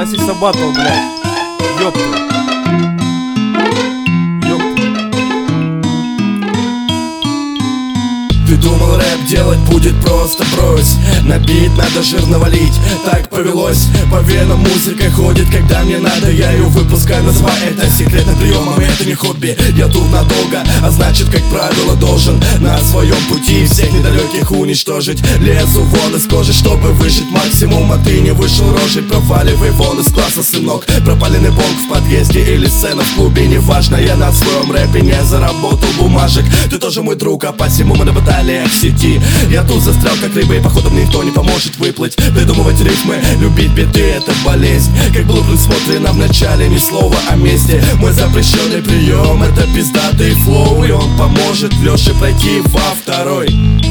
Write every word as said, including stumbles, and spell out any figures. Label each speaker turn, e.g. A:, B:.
A: Насися батл, блядь. Ёпта.
B: Ты думал, рэп делать будет просто, брось. На бит надо жирно валить, так повелось. По венам музыка ходит, когда мне надо. Я ее выпускаю, называй это секретным приемом. Это не хобби, я тут надолго, а значит, как правило, должен на своем пути всех недалеких уничтожить. Лезу вон из кожи, чтобы выжить максимум. А ты не вышел рожей, проваливай вон из класса, сынок. Пропаленный бонг в подъезде или сцена в клубе, неважно. Я на своем рэпе не заработал бумажек. Ты тоже мой друг, а посему мы на баталиях в сети. Я тут застрял как рыба, и походу мне никто не поможет выплыть. Придумывать рифмы, любить биты — это болезнь. Как было предусмотрено в начале, ни слова о месте. Мой запрещенный прием — это пиздатый флоу, и он поможет Лёше пройти во второй.